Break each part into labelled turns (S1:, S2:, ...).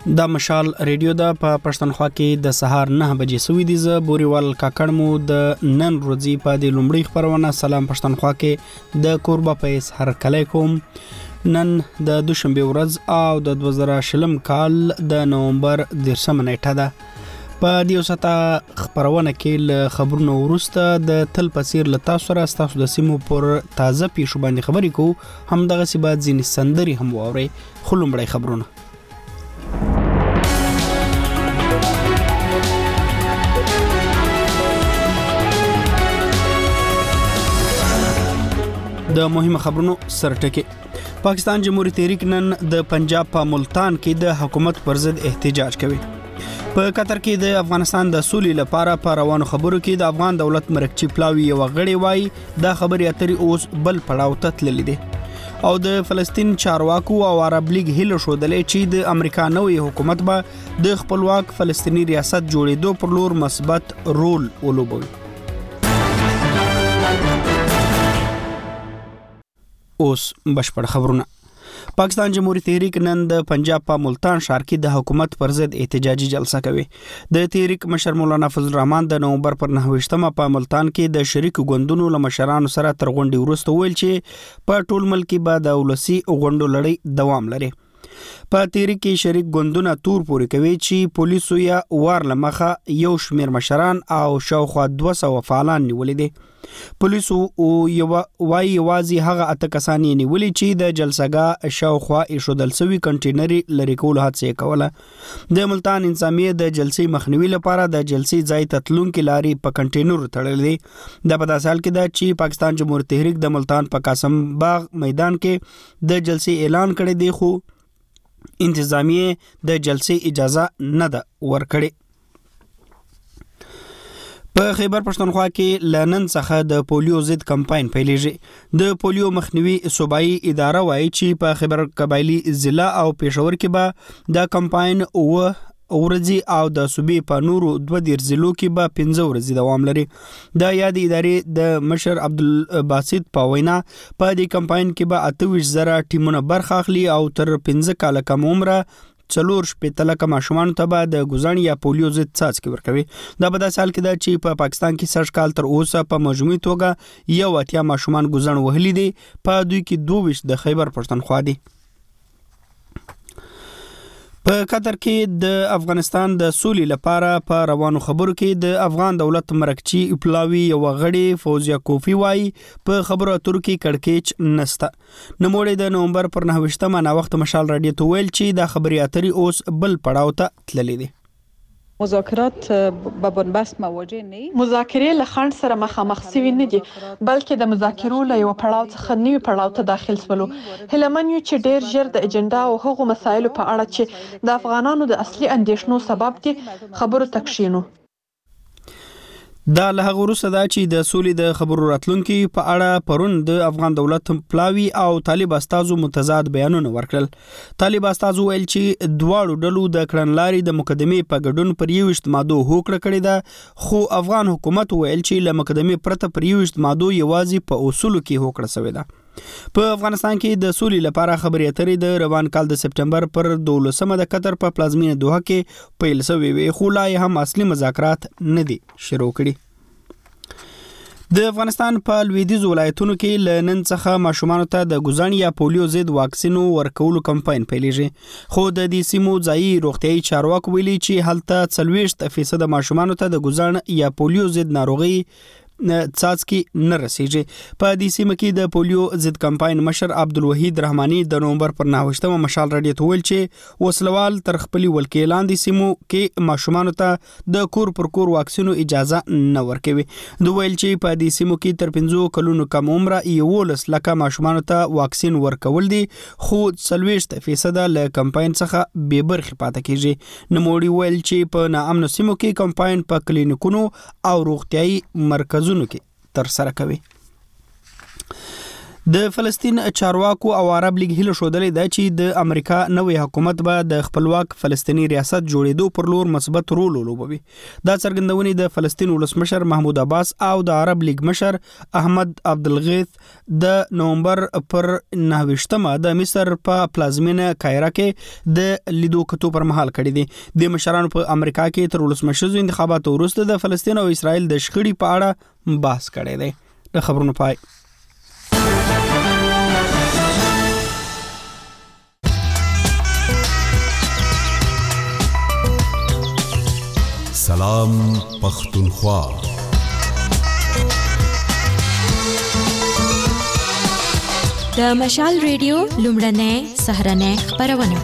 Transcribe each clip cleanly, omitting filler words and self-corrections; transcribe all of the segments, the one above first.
S1: دا مشال ریډیو دا په پښتونخوا کې د سهار 9 بجې سوي دي. ز بوريوال کاکړ مو د نن ورځې په د لومړی خبرونه سلام پښتونخوا کې د کوربه پیس هر کله کوم. نن د دوشنبه ورځ او د 2020 کال د نومبر 10 نیټه ده. په دې وسته خبرونه کې ل خبرونو ورسته د تل پسیر ل تاسو را تاسو د سیمو پر تازه پیښو باندې خبرې کو هم دغه سی بعد ځینې سندري هم ووري. خلومړی خبرونه د مهمه خبرونو سرټکي. پاکستان جمهوریت تحریک نن د پنجاب په ملتان کې د حکومت پر ضد احتجاج کوي. په قطر کې د افغانستان د سولې لپاره په روانو خبرو کې د افغان دولت مرکچی پلاوی یو غړي وای د خبري اترې اوس بل پړاو ته تللی دي او د فلسطین چارواکو او عرب لیگ هیله شودلې چې د امریکا نوې حکومت به د خپلواک فلسطینی ریاست جوړېدو پر لور مثبت رول ولوبوي. اوس بشپړ خبرونه. پاکستان جمهوریت تحریک نن د پنجاب په ملتان ښار کې د حکومت پر ضد احتجاجي جلسه کوي. د تحریک مشر مولانا فضل الرحمن د نومبر پر 9 په ملتان کې د شریک غوندونو له مشرانو سره تر غونډې وروسته ویل چې په ټول ملک به د ولسی غونډو لړۍ دوام لري. په تحریک کې شریک غوندونه تور پوري کوي چې پولیسو یا وار لمخه یو شمیر مشران او شاوخوا 200 فعالان نیولې دي. پولیسو وايي وازي هغه اته کسان نیولې چې د جلسګاه شاوخوا ایشودل سوي کنټینري لري کول حادثه کوله. د ملتان انسامیه د جلسې مخنیوي لپاره د جلسې ځای تتلون کې لاري په کنټینر تړلې. د په سال کې د چې پاکستان جمهوریت تحریک د ملتان په قاسم باغ میدان کې د جلسې اعلان کړی دی خو انتظامیه د جلسې اجازه نه ده ورکړې. په خیبر پښتونخوا کې لنن څخه د پولیو ضد کمپاین پیلېږي. د پولیو مخنیوي صوبایي اداره وایي چې په خیبر قبایلی ضلع او پېښور کې به د کمپاین ورځي او د صوبې په نورو 2 ضلعو کې به 15 ورځې دوام لري. د یاد ادارې د مشر عبدالباسط په وینا په دې کمپاین کې به 28,000 ټیمونه برخه اخلي او تر 15 کال کم عمره 4 لک ماشومان ته به د ګزن یا پولیو ضد څاڅکي ورکوي. دا په داسې حال کې ده چې په پاکستان کې سږ کال تر اوسه په مجموعي توګه یو اتیا ماشومان ګزن وهلي دي. په دوی کې 22 د خیبر پښتونخوا دي. په قطر کې د افغانستان د سولې لپاره په روانو خبرو کې د افغان دولت مرکچی پلاوی یو غړي فوزیا کوفی وای په خبرو اترو کې کړکېچ نسته. نوموړی د نومبر پر 9 نا وخت مشال رادیو ته ویل چې د خبري اترې اوس بل پړاو ته تللی دي.
S2: مذاکرات به بنبست مواجه نه
S3: مذاکرې له خنډ سره مخامخ شوي نه دي بلکې د مذاکرو له یو پړاو څخه نوي پړاو ته داخل شولو. هیلمن یو چې ډیر ژر د اجنډا او هغو مسایلو په اړه چې د افغانانو د اصلي اندیشنو سبب دي خبرو تکشینو.
S1: دا له هغه وروسته دا چې د سولې د خبرو راتلونکي په اړه پرون د افغان دولت پلاوی او طالب استازو متضاد بیانونه ورکړل. طالب استازو ویل چې دواړو ډلو د کړنلاري د مقدمې په ګډون پر 21 ماده هوکړه کړې ده خو افغان حکومت ویل چې له مقدمې پرته پر 21 ماده یوازې په اصولو کې هوکړه شوې ده. په افغانستان کې د سولې لپاره خبري اترې د روان کال د سپټمبر پر 12 د قطر په پلازمینه دوحه کې پیل شوې وي خو لا هم اصلي مذاکرات نه دي شروع کړي. د افغانستان په لویدیځ ولایتونو کې لنن څخه ماشومانو ته د ګزن یا پولیو ضد واکسینو ورکولو کمپاین پیلېږي خو د دې سیمو ځایي روغتیايي چارواکو ویلي چې هلته 40% ماشومانو ته د ګزن یا پولیو ضد ناروغي څاڅکي نه رسیږي. په دې سیمه کې د پولیو ضد کمپاین مشر عبدالوحید رحماني د نومبر پر 9 مشال رادیو ته ویل چې وسلوال تر خپل ولکې لاندې سیمو کې ماشومانو ته د کور پر کور واکسینو اجازه نه ورکوي. دوی ویل چې په دې سیمو کې تر 15 کلونو کم عمره 11 لک ماشومانو ته واکسین ورکول دي خو 40% له کمپاین څخه بې برخې پاتې کیږي. نوموړي ویل چې په ناامنو سیمو کې کمپاین په کلینیکونو او روغتیايي مرکزونو کې تر سره کوي. د فلسطین چارواکو او عرب لیگ هیله شودلې ده چې د امریکا نوې حکومت به د خپلواک فلسطینی ریاست جوړېدو پر لور مثبت رول ولوبوي. دا څرګندونې د فلسطین ولسمشر محمود عباس او د عرب لیگ مشر احمد عبدالغیث د نومبر پر 29مه د مصر په پلازمینه کایرا کې د لیدو کتو پر مهال کړي دي. د مشرانو په امریکا کې تر ولسمشر انتخاباتو وروسته د فلسطین او اسرائیل د شخړې په اړه بحث کړي دي. د خبرونو پای.
S4: سلام پختونخوا.
S5: د مشال ریډیو لومړنۍ سهرنۍ خبرونه.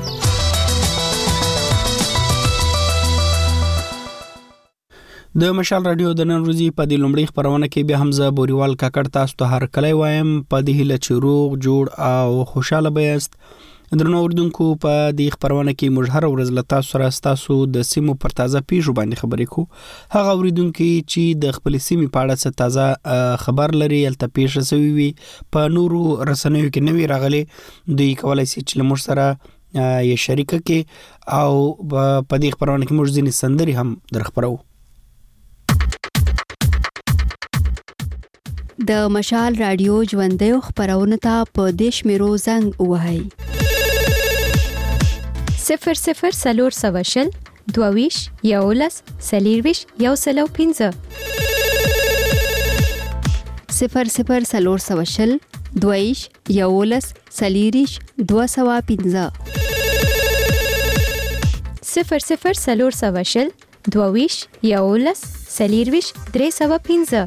S1: د مشال رادیو د نن ورځې په دې لومړۍ خبرونه کې بیا حمزه بوریوال کاکړ تاسو ته هر کله وایم په دې هیله چې روغ جوړ او خوشاله بیاست. درنو اوردونکو په دې خبرونه کې موږ هر ورځ له تاسو سره تاسو د سیمو پر تازه پیښو باندې خبرې کوو. هغه اوریدونکو چې د خپل سیمې په اړه څه تازه خبر لري الته پیښه شوی وي په نورو رسنیو کې نوی راغلي دوی کولای شي چې موږ سره یې شریک کړي او په دې خبرونه کې موږ ځینې سندري هم درخبرو.
S6: د مشال رادیو ژوندۍ خبرونه ته په دیش میرو زنګ وهاي
S5: 00 سلور سواشل دوویش یولس سلیرویش یوسلو 15
S6: 00 سلور سواشل دوویش یولس سلیریش 215
S5: 00 سلور سواشل دوویش یولس سلیرویش 315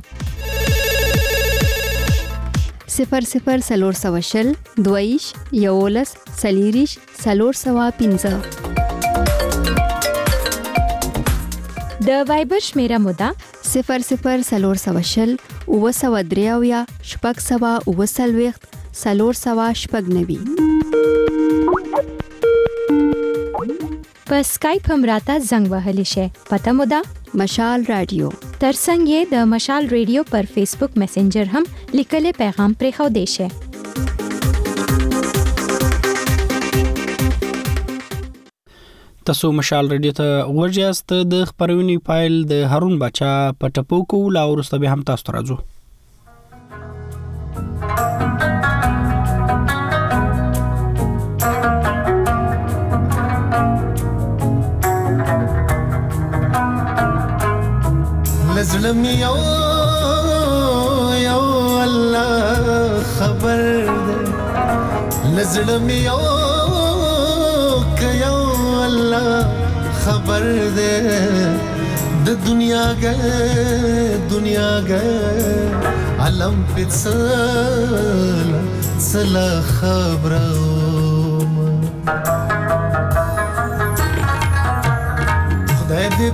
S6: 00 سلور سواشل دویش یولس سلیریش سلور سوا 15.
S5: د وایبر شمیره مودا
S6: 00 سلور سواشل اوسوا دریاویا شپږ سوا اوسلويخت سلور سوا شپږ نوي.
S5: په اسکایپ هم راته زنګ وهلی شي. پته مودا
S6: مشال رادیو.
S5: ترڅنګ یې د مشال ریډیو پر فیسبوک میسنجر هم لیکلې پیغام پرې خو دی شي.
S1: تاسو مشال ریډیو ته ورجاست. د خبرونې فایل د هارون بچا په ټپو کو لا ورسته به هم تاسو راځو.
S7: لزلم یو الله خبر ده لزلم یو که یو الله خبر ده د دنیا گه علم پڅلا خبرو خدای دې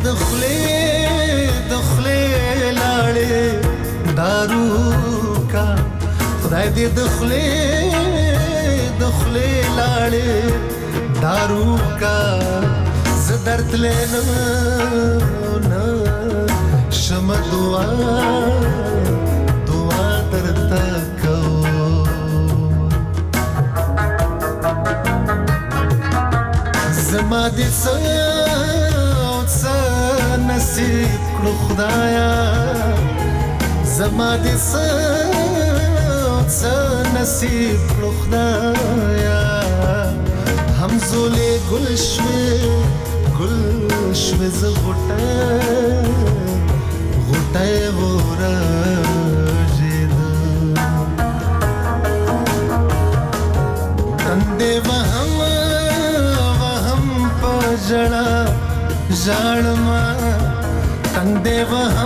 S7: دخلي لاړې دارو کا خدای دې دخلي لاړې دارو کا ز درد لینا شم دعا درتا کو زما دې نصیب کړو خدایا زما دې نصیب کړو خدایا همزولې ګل شوې ز غټه ورژید تندې وهم پجړه ژړما تندې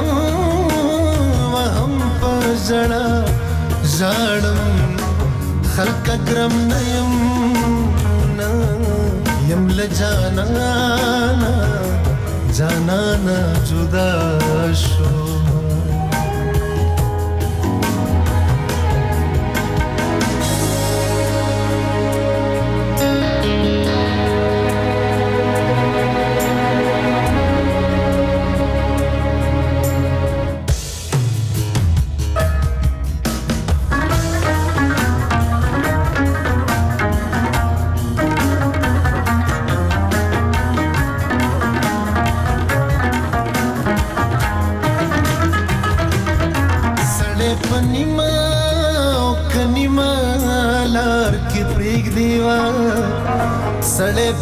S7: وهم پجړه ژړم خلق ګرم یم لجانا جدا شو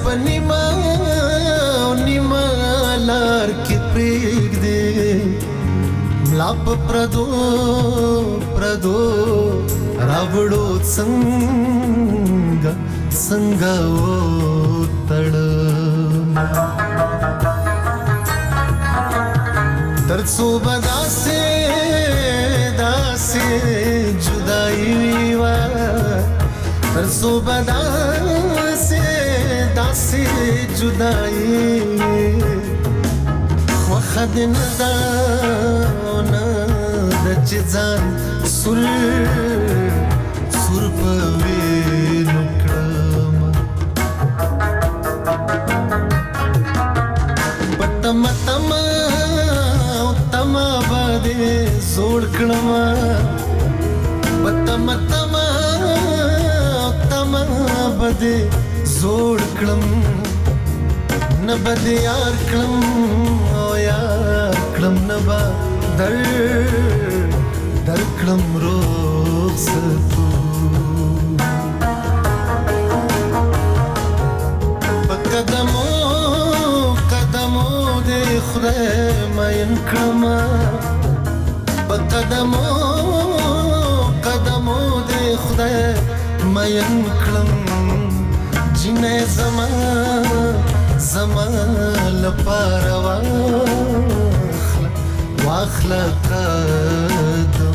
S7: پنیما نیما لار کې پریږ دې ملا په پردو راوړو څنګه و تړ درد صوبه داسې جدائی وا درد صوبه داسې جدائی وخد ندا د چزان سر په وینو کړم پتم باندې زوړ کړم پتم باندې زوړ کړم نه بده یار کړم او یار کړم نه با در کړم رخصتو قدمو دې خدای مین کړم قدمو دې خدای مین کړم جنې زما لپاره واخله قدم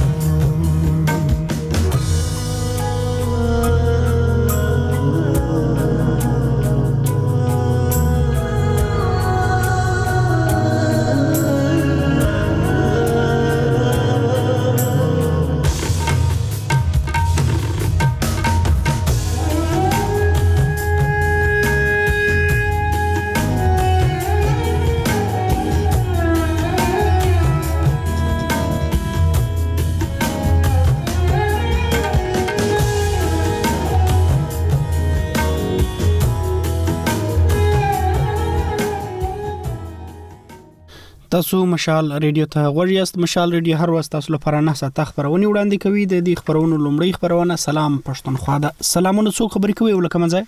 S1: تاسو مشال ریډیو ته غوړیاست. مشال ریډیو هر وخت تاسو لپاره نه ساته خبرونه وړاندې کوي. د دې خبرونو لومړی خبرونه سلام پښتونخوا ده. سلامونه څوک خبرې کوي ولکه منځه؟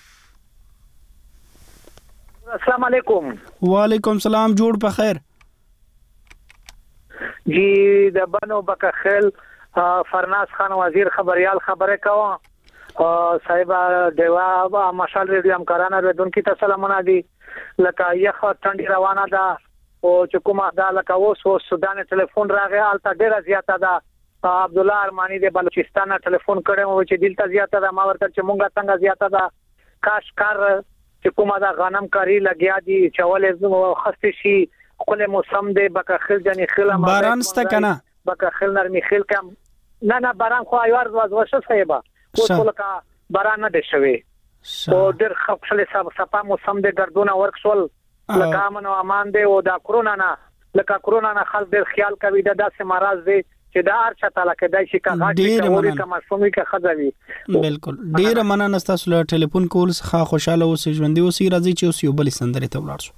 S8: السلام علیکم.
S1: وعلیکم السلام. جوړ په خیر
S8: جی. د بنو بکخل فرناز خان وزیر خبريال خبره کوم. صاحب دیوا مشال ریډیو همکارانو ردونکو ته سلامونه دي. لکه یخ ټنډي روانه ده او چې کومه دا لکه اوس سودان ټلیفون راغی الته ډیره زیاته ده. عبد الله ارمانی د بلوچستان ټلیفون کړم چې دلته زیاته ده. ما ورته چې مونږه څنګه زیاته ده کاشکار چې کومه دا غنم کاری لګیا دي چولې خسته شي خپل موسم دی بکخل جنې خله
S1: باران ست کنه
S8: بکخل نرمي خل کم نه باران خو ایوار وشه صاحبہ اوس لکه باران نه دی شوی او ډېر خپل صفه موسم دی ګردونه ورکسول لکه امن او امان دی او دا کرونا نه خلک ډېر خیال کوي دا داسې مرز دی چې دا هر چا تعالی کې دای شي کا غاټي کوي کما سمې کې خځوي.
S1: بالکل ډېر مننه تاسو له ټلیفون کول څخه خوشاله اوسئ ژوندۍ اوسئ. راځي چې اوس یو بل سندرې ته ولاړ شو.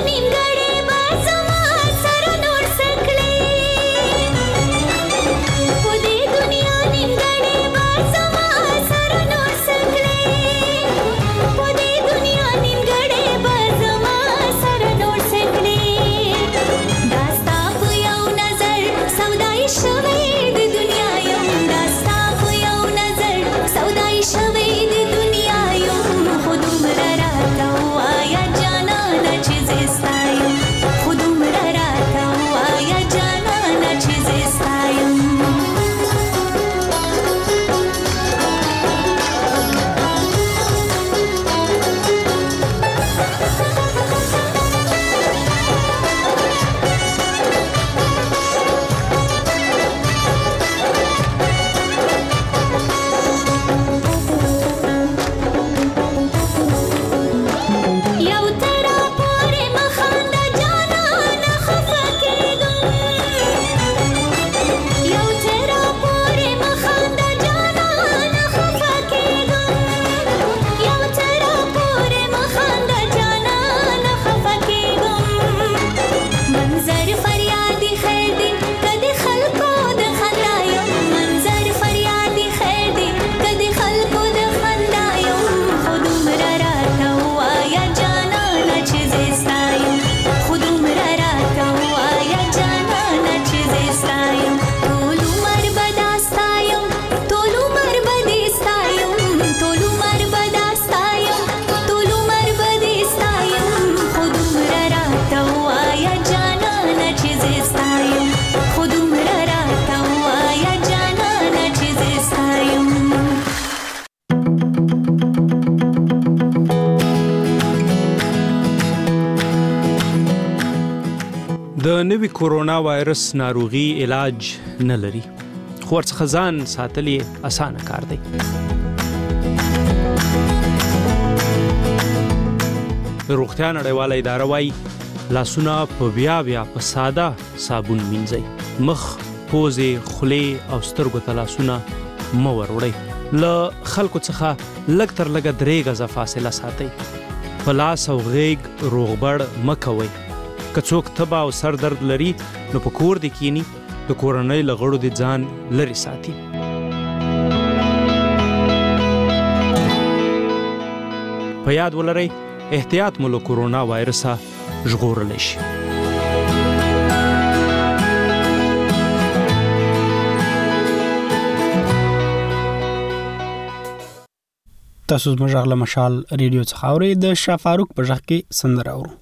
S9: د نوي کورونا وایرس ناروغي علاج نه لري، خو ورڅخه ځان ساتل یې اسانه کار دی. روغتیا نړیواله اداره وایي لاسونه په بیا په ساده صابون مینځئ. مخ، پوزې، خولې او سترګو ته لاسونه مه وروړئ. له خلکو څخه لږ تر لږه 3 غزه فاصله ساتئ. په لاس او غیږ روغبړ مه کوئ. که څوک تبه او سر درد لري نو په کور دې کینی، د کورنۍ له غړو دې ځان لرې ساتي. په یاد ولرئ احتیاط مو له کورونا وایرسه ژغورلی شي.
S1: تاسو زموږ غږ له مشال ریډیو څخه اورئ. د شاه فاروق په غږ کې سندره اورو.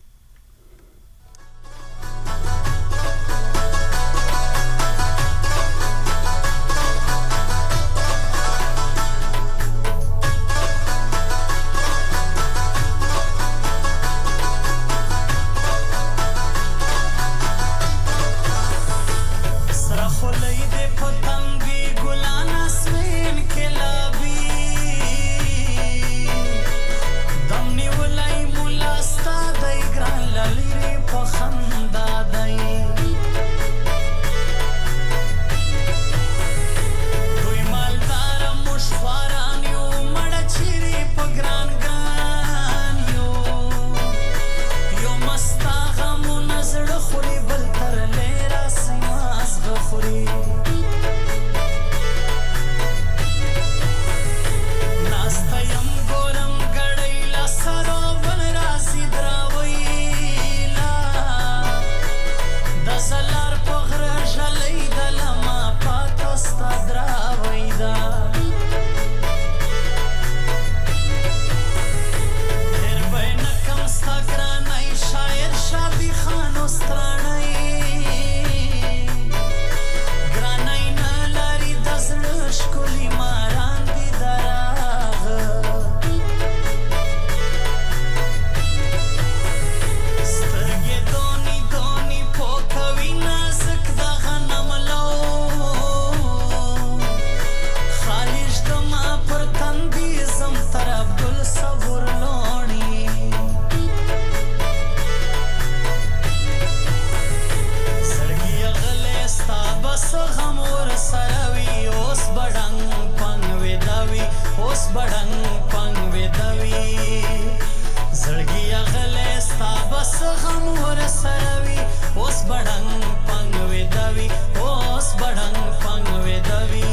S10: زړګي غلې ستا بس غم ورسروي اوس بډنګ پنګ وېدوي اوس بډنګ پنګ وېدوي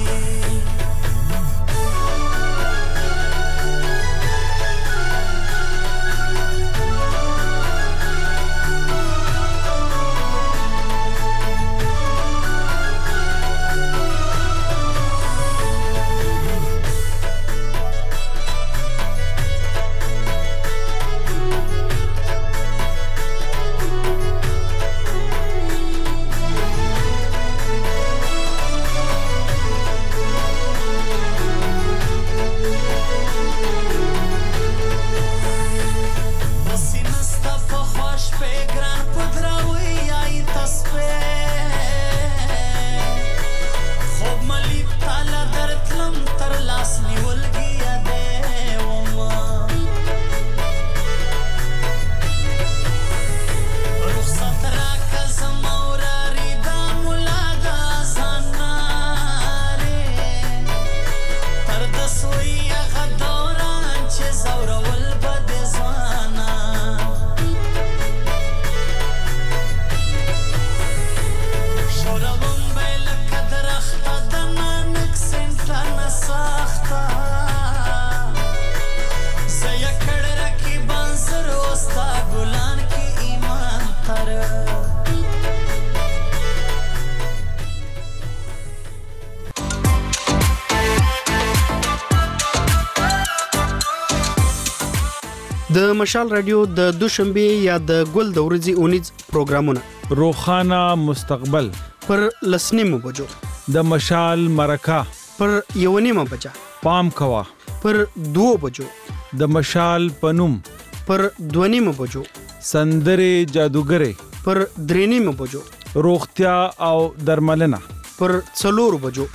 S1: د مشال رادیو د دوشنبه یا د ګل د ورځې اونیز پروګرامونه
S11: روخانه مستقبل
S1: پر لسنیمو بجو
S11: د مشال مرکه
S1: پر یونیمه بجا
S11: پام کوا
S1: پر 2 بجو
S11: د مشال پنوم
S1: پر 2 بجو
S11: سندره جادوګره
S1: پر 3 بجو
S11: روغتیا او درملنه
S1: پر 4 بجو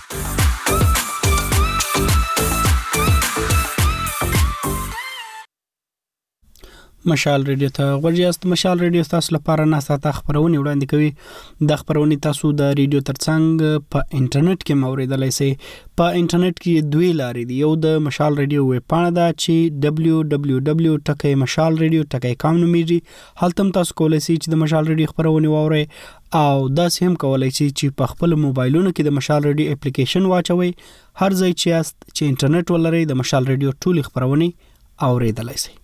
S1: مشال رادیو ته غوړیاست. مشال رادیو تاسو لپاره نه ساته خبرونه وړاندې کوي. د خبرونه تاسو د رادیو ترڅنګ په انټرنیټ کې موریدلای شئ. په انټرنیټ کې دوی لارې دي. یو د مشال رادیو ویب پاڼه ده چې www.mashalradio.com نومیږي. هلته تاسو کولای شئ چې د مشال رادیو خبرونه واورئ او داسې هم کولای شئ چې په خپل موبایلونو کې د مشال رادیو اپلیکیشن واچوئ. هر ځای چې یاست چې انټرنیټ ولرئ د مشال رادیو ټول خبرونه اوریدلای شئ.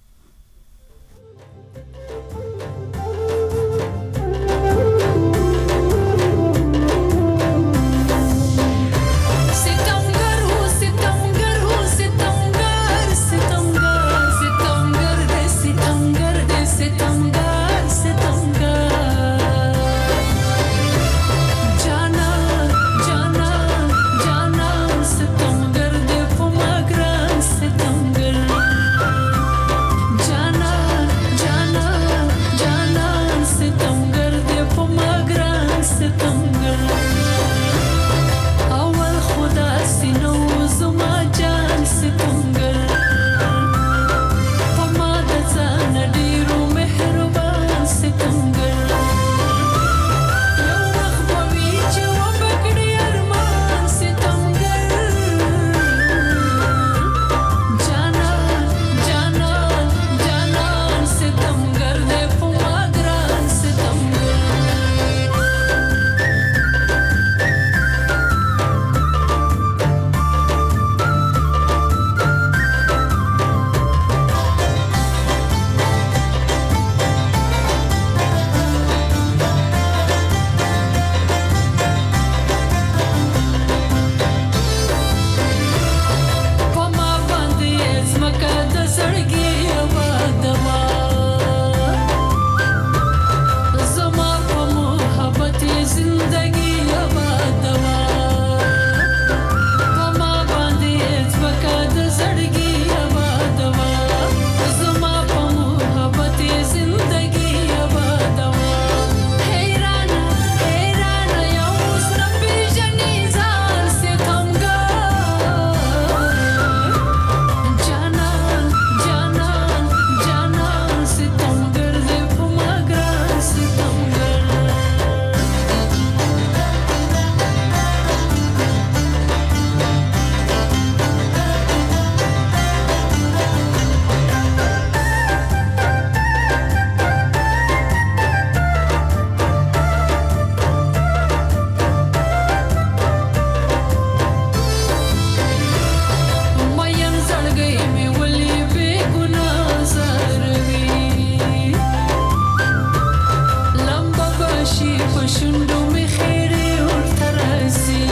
S10: پښوندو می خیره ورته راځي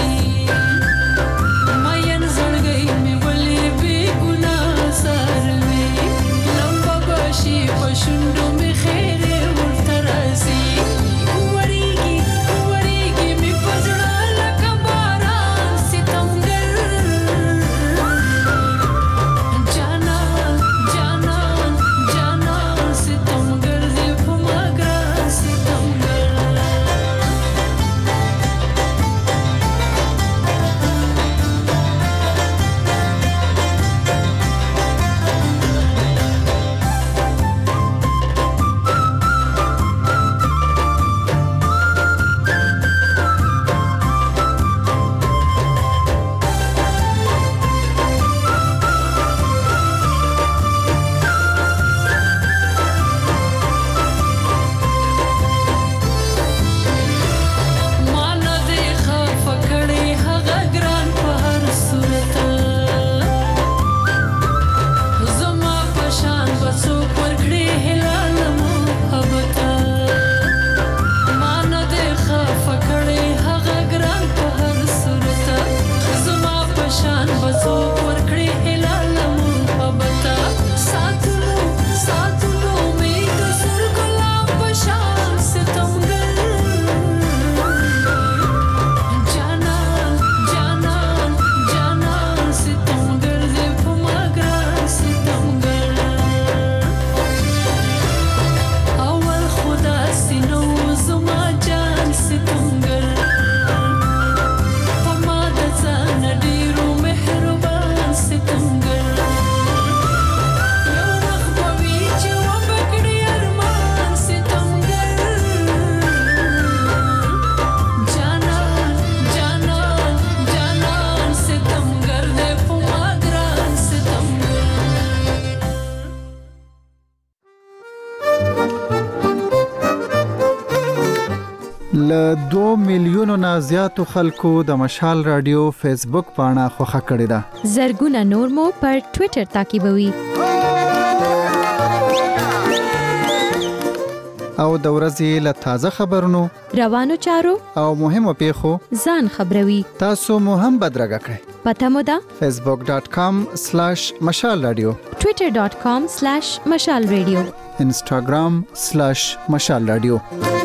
S10: ماین زړګي می ولې بې ګناه سروي لمبا باشي پښوندو می خیره ورته راځي وریږي وریږي می پزړه لکه باران ستمګر جانا جانا جانا ستمګر دې په ماګران ستمګر مانا دې خفه کړې هغه ګران په هر صورت زما په شان به څوک ورکړي هلال محبت مانا دې خفه کړې هغه ګران په هر صورت زما په شان به څوک ورکړي هلال محبت ساتلو ساتلو مې د سر ګلاب په شان ستمګر جانا جانا جانا ستمګر دې په ماګران ستمګر اول خدا سينو زما جان ستمګر په ما د ځان ډیرو مهربان ستمګر یو وخت به وي چې وبکړي ارمان ستمګر جانا جانا جانا ستمګر دې په ماګران ستمګر
S12: ل 2 میلیونو نه زیاتو خلکو د مشال رادیو فیسبوک پاڼه خوښه کړې ده.
S5: زرګونه نور مو پر ټوئیټر تعقیبوي.
S12: او د ورځې له تازه خبرونو
S5: روانو چارو
S12: او مهمو پیښو
S5: ځان خبروي.
S12: تاسو مو هم بدرګه کړئ.
S5: پته مو ده
S12: facebook.com/mashalradio
S5: twitter.com/mashalradio
S12: instagram/mashalradio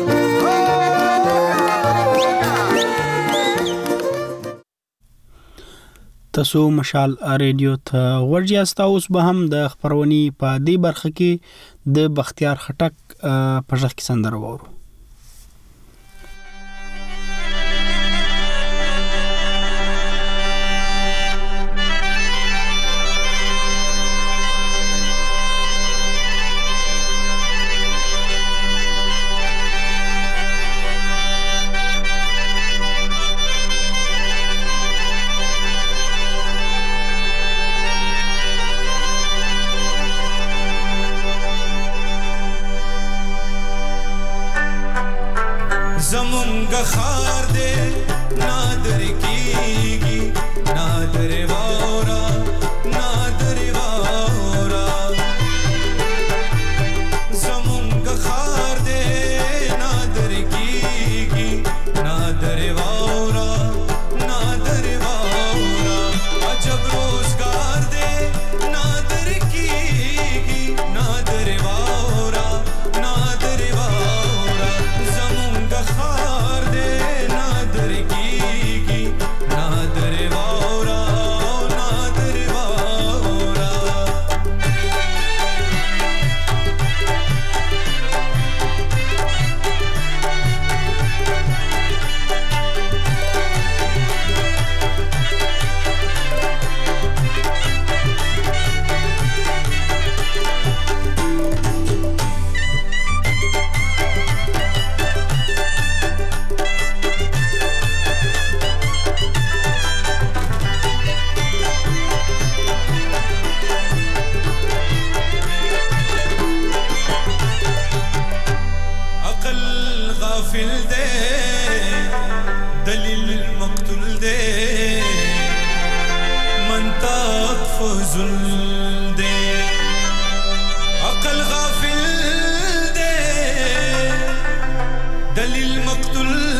S1: تاسو مشال ریډیو ته ورجاست. اوس به هم د خبرونی په دې برخه کې د بختیار خټک په ځخ کې سندره وورو.
S13: زمونږ خار دې نادر کیږي نادر وورا نادر وورا زمونږ خار دې نادر کیږي نادر وورا نادر وورا عجب روزگار دې نادر کیږي نادر وورا نادر وورا زمونږ خار دې نادر کیږي نادر وورا نادر وورا عقل غافل دے دلیل مقتول دے منطق فضل دے عقل غافل دے دلیل مقتول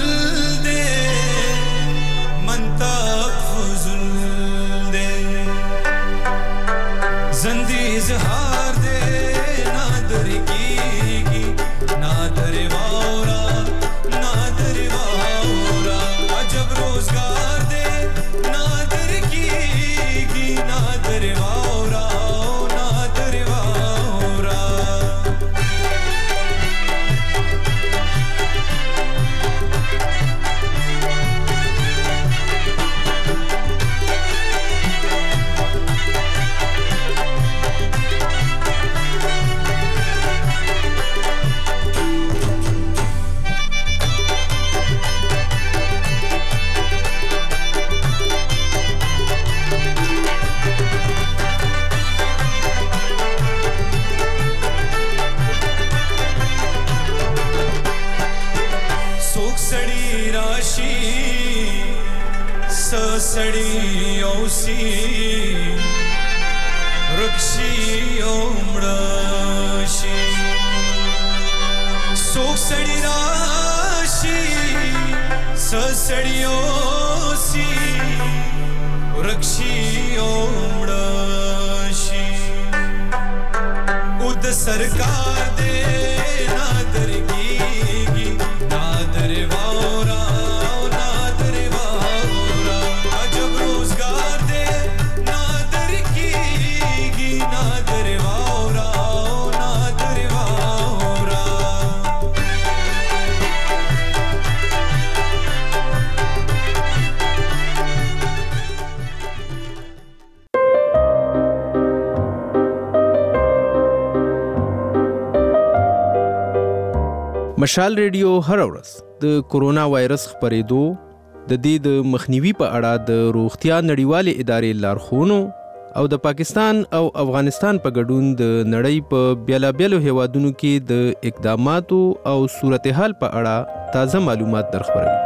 S13: سسړی اوسی رکشی اومړشی سوک سړی راشی سسړی اوسی رکشی اومړشی او د سرکار دې نادر کیږي نادر وورا نادر وورا عجب روزگار دې نادر کیږي نادر وورا نادر وورا
S14: مشال ریډیو هر ورځ د کورونا وایرس خپرېدو د دې د مخنیوي په اړه د روغتیا نړیوالې ادارې لارښوونو او د پاکستان او افغانستان په ګډون د نړۍ په بیلابیلو هیوادونو کې د اقداماتو او صورتحال په اړه تازه معلومات درخبروي.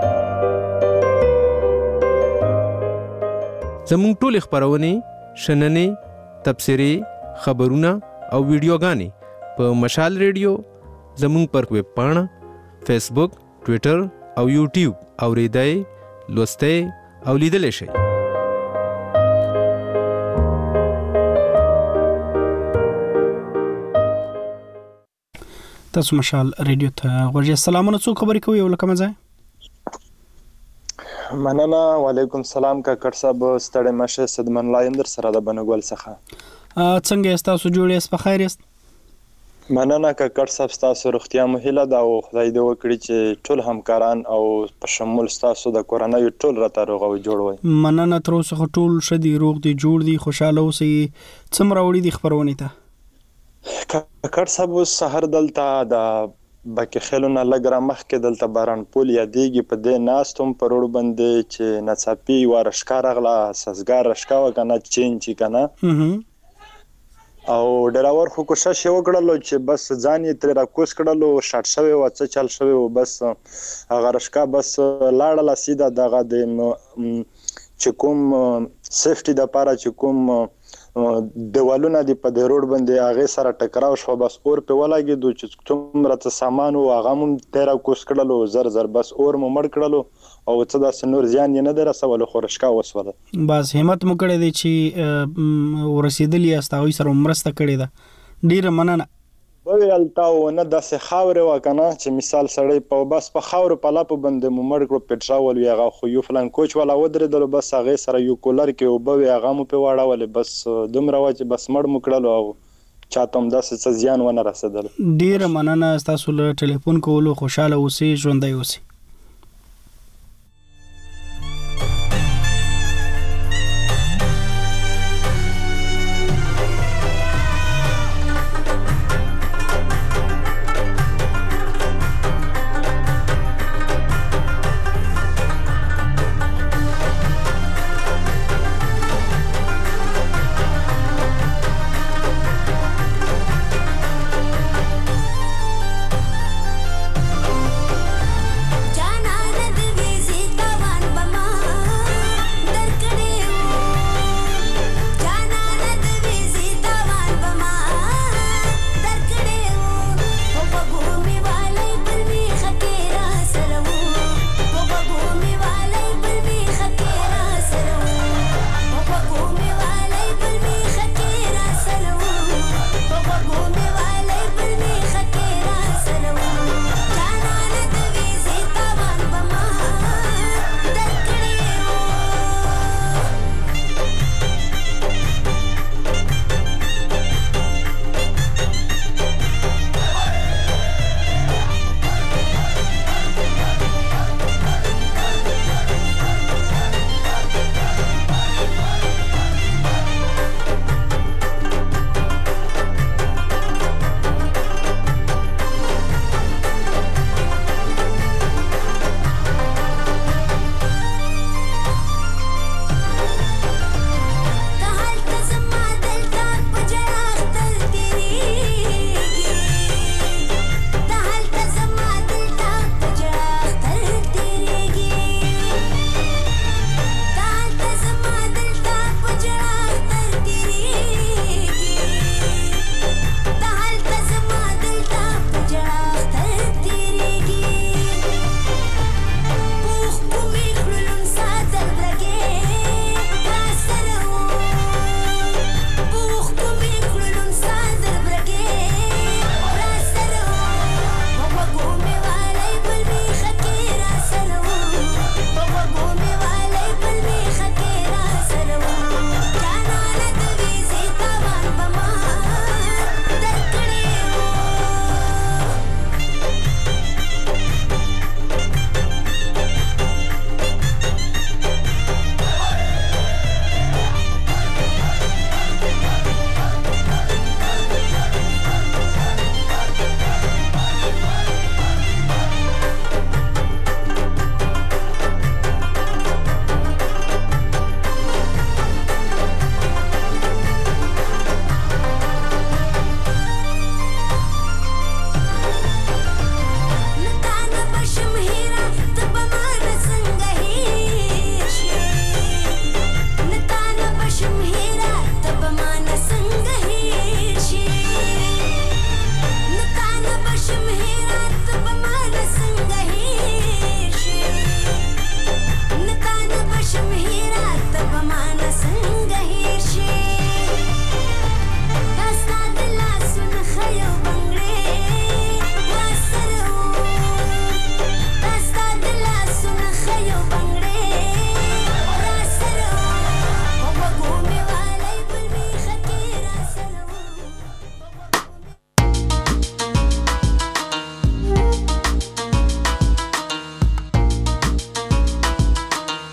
S14: زموږ ټولې خپرونې، شننې، تبصرې، خبرونه او ویډیوګانې په مشال ریډیو زموږ پر ویب پاڼه، فیسبوک، ټویټر او یوټیوب اوریدای، لوستای او لیدلی شئ.
S1: تاسو مشال ریډیو ته غوږی. سلامونه، څوک خبرې کوي او لکه مزه؟
S15: مننه. وعلیکم السلام کاکړ صاحب، ستړی مشه. صدمن لایم در سره د بنګول څخه.
S1: څنګه یاست تاسو؟ جوړ یاست؟ په خیر یاست؟
S15: مننه کاکړ صاحب، تاسو روغتیا مو هیله ده او خدای دې وکړي چې ټول همکاران او په شمول تاسو د کورونا یو ټول راته روغ او جوړ وي.
S1: مننه. تر اوسه ټول شدي روغ دي، جوړ دي، خوشاله اوسئ. څومره وړي دي خبرونه ته
S15: کاکړ صاحب؟ سحر دلته د باکې خلونه لګره مخکې دلته باران پول یادېږي، په دې ناستم پر روډ باندې چې ناڅاپي وارشکا راغله، سازګار رشکا وکنه چین چې کنه، او ډراور خو کوشش یې وکړلو چې بس ځان یې ترې راکوز کړلو، شاټ شوی و، څه چل شوی و، بس هغه رشکا بس لاړله سیده دغه د چې کوم سیفټي دپاره چې کوم دیوالونه دي په دې روډ باندې هغې سره ټکراو شوه، بس اور پې ولګېدو چې څومره څه سامان و هغه مو ترې راکوز کړلو، زر زر بس اور مو مړ کړلو او څه داسې نور زیان یې نه دی رسولو، خو رشکا وسوله.
S1: بس همت مو کړی دی چې ورسېدلي یاست، هغوی سره مرسته کړې ده، ډېره مننه.
S15: وویل تا ونه داسې خاورې وه که نه چې مثال سړی په بس په خاورو په لاپو باندې مو مړ کړو، پټراول وي هغه، خو یو فلان کوچ والا ودرېدلو، بس هغې سره یو کولر کې اوبه وې هغه مو پې واړولې، بس دومره وه چې بس مړ مو کړلو او چاته هم داسې څه زیان ونه رسېدلو.
S1: ډېره مننه ستاسو له ټلیفون کولو. خوشحاله اوسئ، ژوندی اوسئ.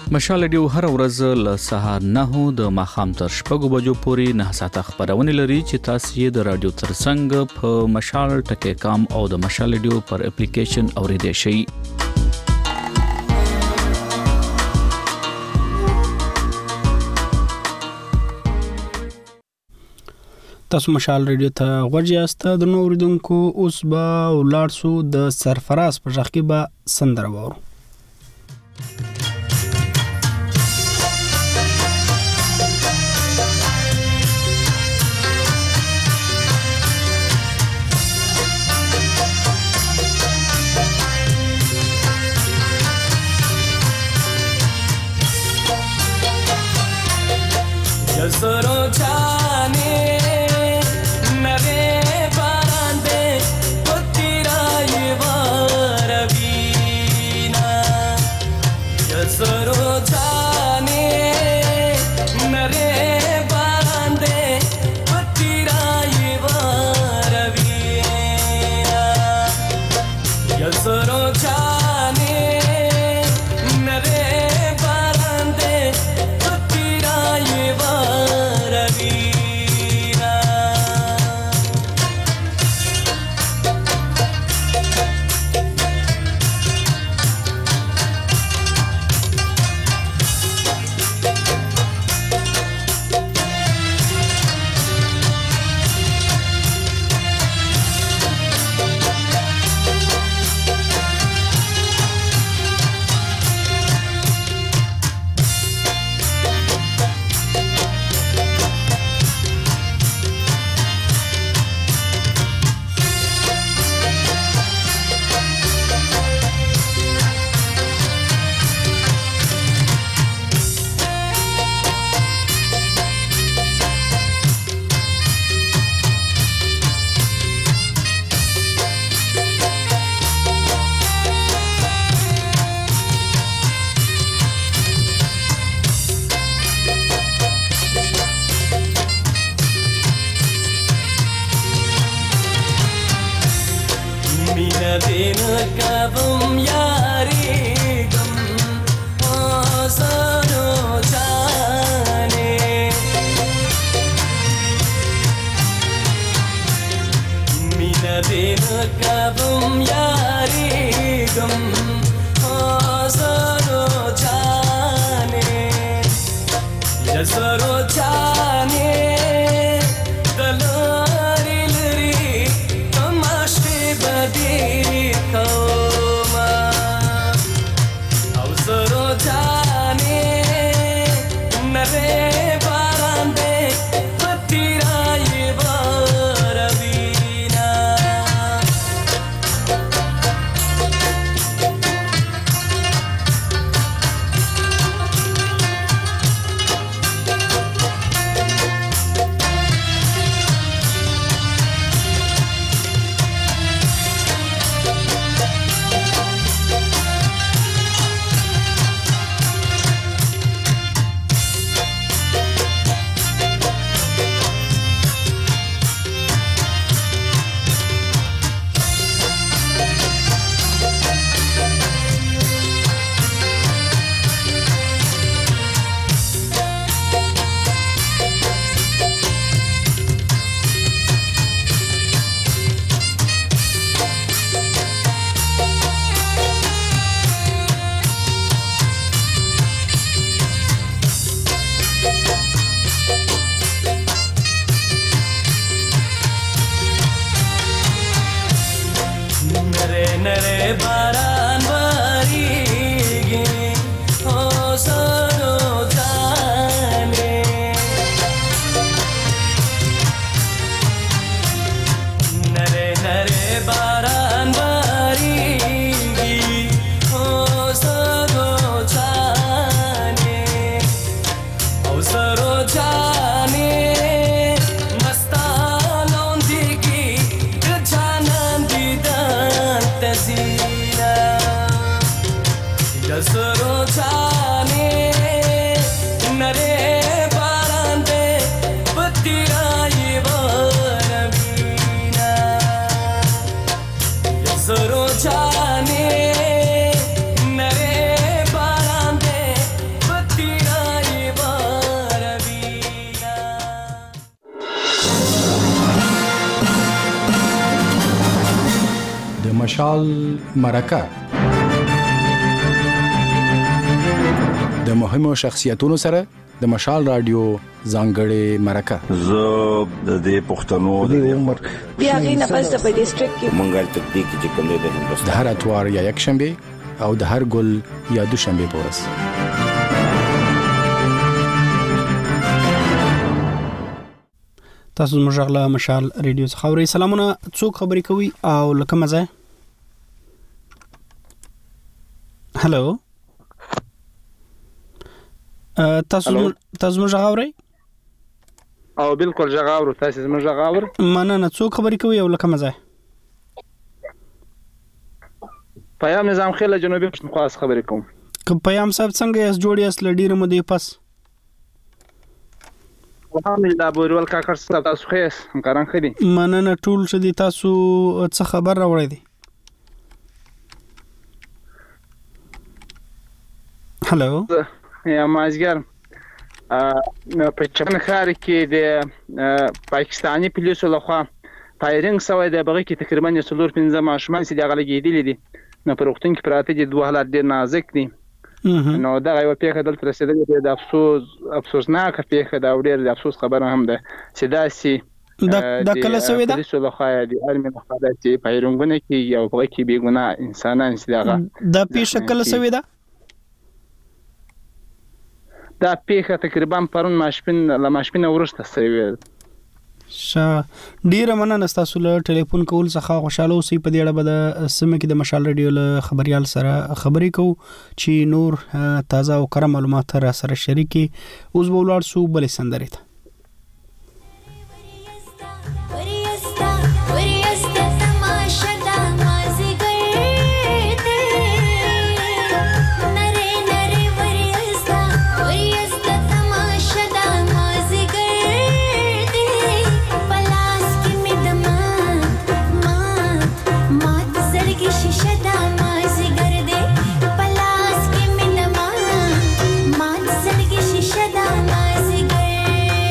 S16: مشال رادیو هر ورځ له سهار 9 د ماښام تر 6 بجو پورې 9 ساعته خبرونه لري چې تاسو یې د رادیو ترڅنګ په مشال ټکی کام او د مشال رادیو پر اپلیکیشن اوریدئ شئ.
S1: تاسو مشال رادیو ته غوږی د نو اوریدونکو اوس به ولاړ سو د سرفراز په ځخ کې به سندره وورو.
S10: जसरो जाने नरे बांधे पुत्रा ये वारवीना जसरो जाने नरे बांधे पुत्रा ये वारवीना जसरो जाने नरे बांधे पुत्रा ये दिन कबम यारी गम आसनो जाने मीना दिन कबम यारी गम आसनो जाने जसरो जाने दलारी लरी तमाशे बदी
S17: مشال مرکه د مهمو شخصیتونو سره د مشال رادیو ځانګړې مرکه
S18: زه د دې پښتنو د عمر
S19: بیا غینه پس د ډیسټریکټ کې
S18: منګل تکتیک چې کوم دی د هندوستان
S17: د هر اتوار یا یک شنبه او د هر ګل یا دوشنبه پورس
S1: تاسو زموږ غلا مشال ریډیو څخه اورئ. سلامونه، څوک خبرې کوي او لکه مزه؟ هالو، تاسو زموږ غاورئ؟
S20: او بالکل غاورو، تاسو زموږ غاور؟
S1: مننه، څوک خبرې کوي او لکه مزه؟
S20: پیام نظام خیل جنوبي پښتونخوا خبرې کوم.
S1: کوم پیام صاحب څنګه یې جوړی اس لډیر مو دی پس؟
S20: الحمدلله بورول کاکر صاحب تاسو خیس همکاران خدي.
S1: مننه ټول شدي، تاسو څه خبر راوړی دی؟ هالو
S20: یا مازګر په چمن ښار کې د پاکستاني پولیسو لخوا فایرینګ شوی دی. بغه کې تقریبا 4-5 ماشومان چې دغه لګیدلې دي، نو پر وختون کې پراته دي، دوه حالات ډیر نازک دي. نو دا یو پیښه دلته رسیدلې ده، د افسوسناک پیښه دا، ډیر د افسوس خبره هم ده چې دا سي
S1: د کله سوي ده
S20: پولیسو لخوا د ارمي لخوا د فایرینګونه کې یو بغه کې بیګونه انسانان چې دغه
S1: د پیښه کله سوي ده.
S20: دا پیښه تقریبا پرون ماشپین ورسته سوي.
S1: ډیره مننه تاسو له ټلیفون کول څخه خوشاله اوسئ. په دې اړه به د سیمه کې د مشال ریډیو له خبريال سره خبرې کوو چې نور تازه او کره معلومات را سره شریکي. اوس به ولاړ سو بلې سندرې ته.
S21: شدا مازیګر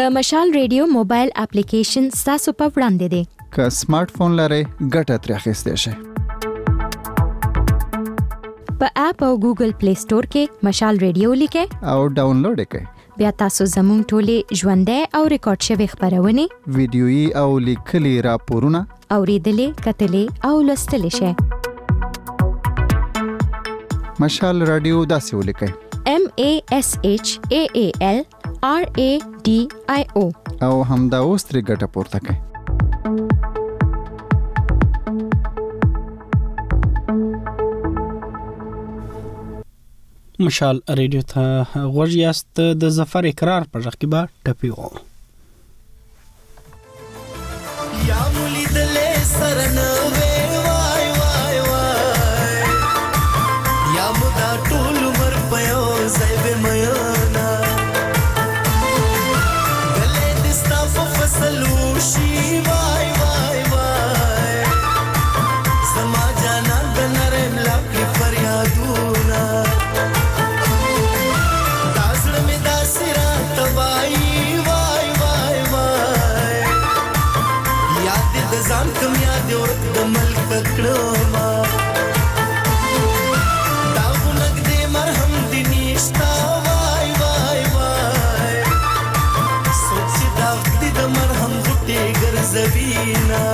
S5: د مشال ریډیو موبایل اپلیکیشن تاسو په وړاندې دی.
S12: که سمارټ فون لرئ ګټه ترې اخیستی شئ.
S5: په اپ او ګوګل پلی سٹور کې مشال ریډیو لیکئ
S12: او ډاونلوډ یې کړئ.
S5: بیا تاسو زموږ ټولې ژوندۍ او ریکارډ شوي خبرونه،
S12: ویډیويي او لیکلي راپورونه
S5: اوریدلې، کتلې او لوستلې شئ.
S12: مشال رادیو داسې ولیکئ: MASHAALRADIO او همدا اوس ترې ګټه پورته کړئ.
S1: مشال ریډیو ته غوږ یاست. د ظفر اقرار په ځخ کې به ټپی و
S7: یا مولي دلې سرنه وای وای وای یا مدا ټول مر پيو زيب ميانا دلې دستا فصلو شي وای وای وای سما جانا دنرم لاکي فریادونا ځان کوم یاد د ملک کړما دا ونګ دې مرهم دې نشتا وای وای وای سوچ دا دې د مرهم غټي ګرځوینا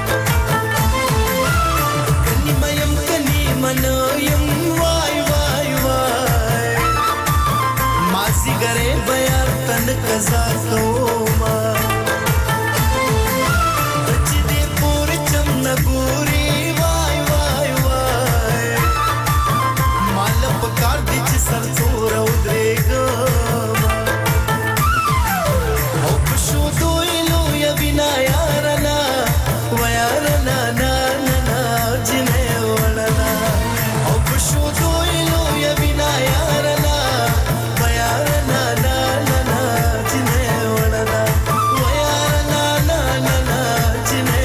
S7: کني مې منیم وای وای وای ماسي ګره بیا تن قزا کوما نګوري وای وای وای مال په کار دي چې سر تور او درېګا او په شو دوی لو یا بنا یارنا و یارنا نا نا جنې ولنا او په شو دوی لو یا بنا یارنا و یارنا نا نا جنې ولنا و یارنا نا نا جنې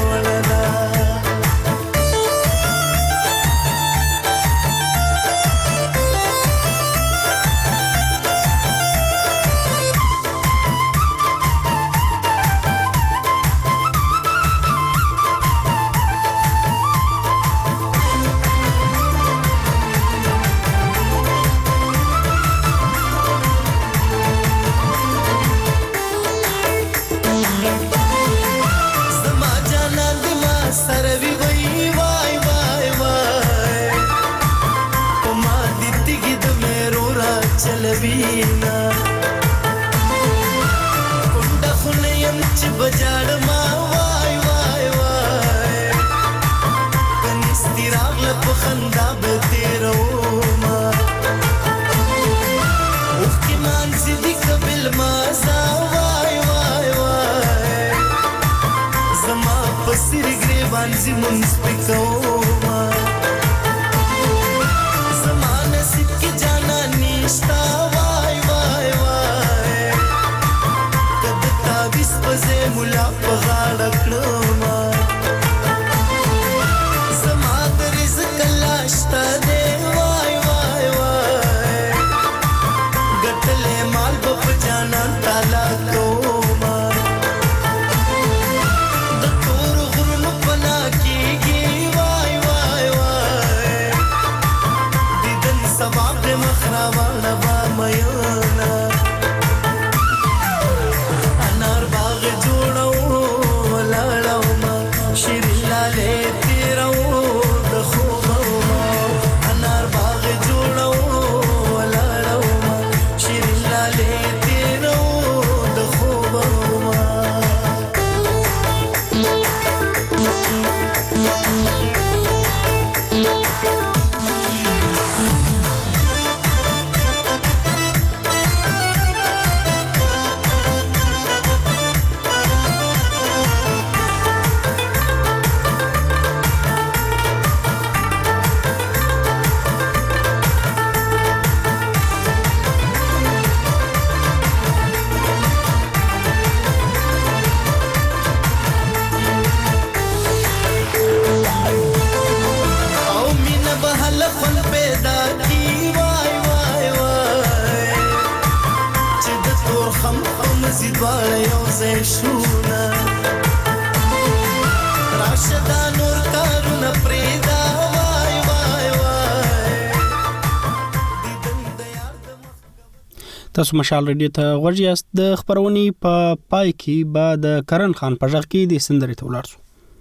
S7: چلوینا کونډه خونیم چې بجاړ ما وای وای وای کنيستي راغله په خندا به تیرو ما اوخ کی مانځي دی قبل ما سا وای وای وای زما په سر ګریوان زی مونږ پکو ما زما نصیب کې جانا نشتا زه مولا په غاړه کړم زما د رزق لاشته دی وای وای وای ګټلې مال په جانا تعالی کوم د تور غرونو پنا کیږي وای وای وای دیدن ثواب د مخراوانه با میانا شونه راشدا نور کارونه پریدا وای وای وای
S1: تاسو مشال ریډیو ته غوږ یاست. د خبرونې په پای کې به د کرن خان په ژغ کې د سندرې ته ولاړ شو.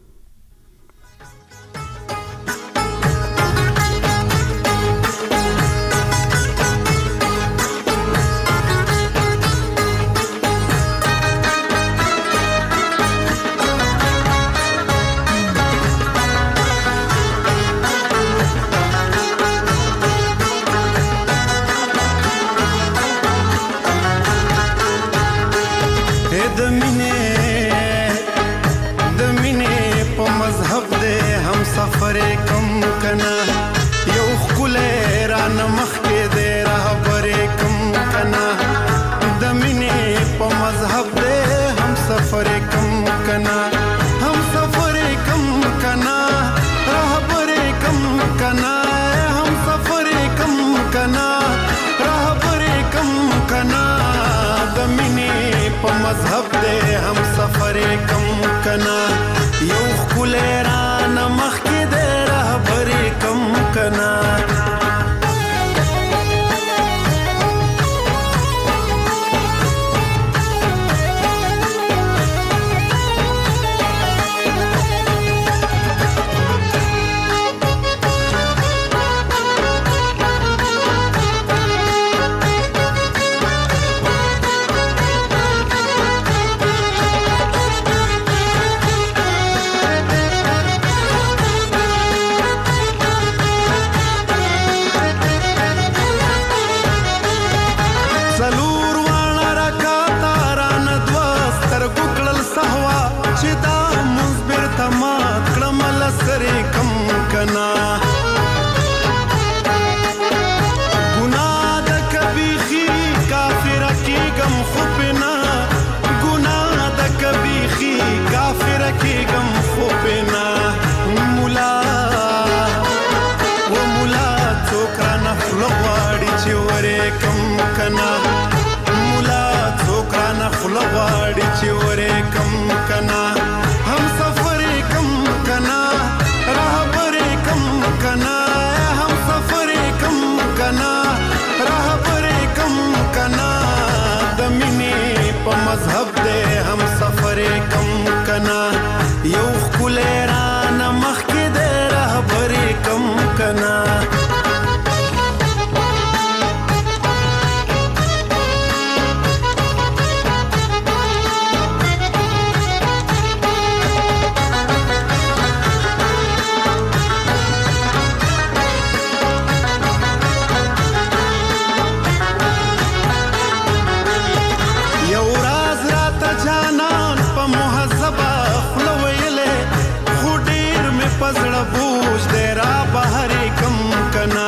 S7: سفر کم کنا یو خله ران مخ کې دې رهبر کم کنا د مینې په مذهب دې هم سفر کم کنا هم سفر کم کنا رهبر کم کنا هم سفر کم کنا رهبر کم کنا د مینې په مذهب دې هم سفر کم کنا یو خله ران مخ کې دې رهبر کم کنا غواړي چې ورې کم کنا هم سفر کم کنا رهبر کم کنا هم سفر کم کنا رهبر کم کنا د مینې په مذهب دې هم سفر کم کنا یو خله ران مخ کې دې رهبر کم کنا بوج دې را بهر کم کنا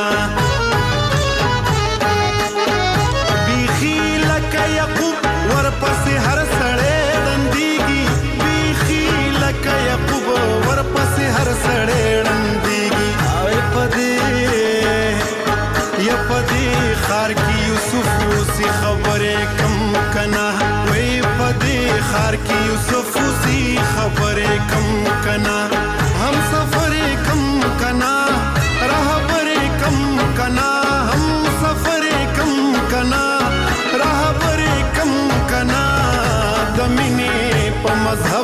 S7: بیخی لکه یعقوب ورپسې هر سړی ډندېږي بیخی لکه یعقوب ورپسې هر سړی ډندېږي په دې خار کې یوسف اوسې خبرې کم کنا وای په دې خار کې یوسف اوسې خبرې کم کنا هم سفر کم کنا رهبر کم کنا هم سفر کم کنا رهبر کم کنا د مینې په مذهب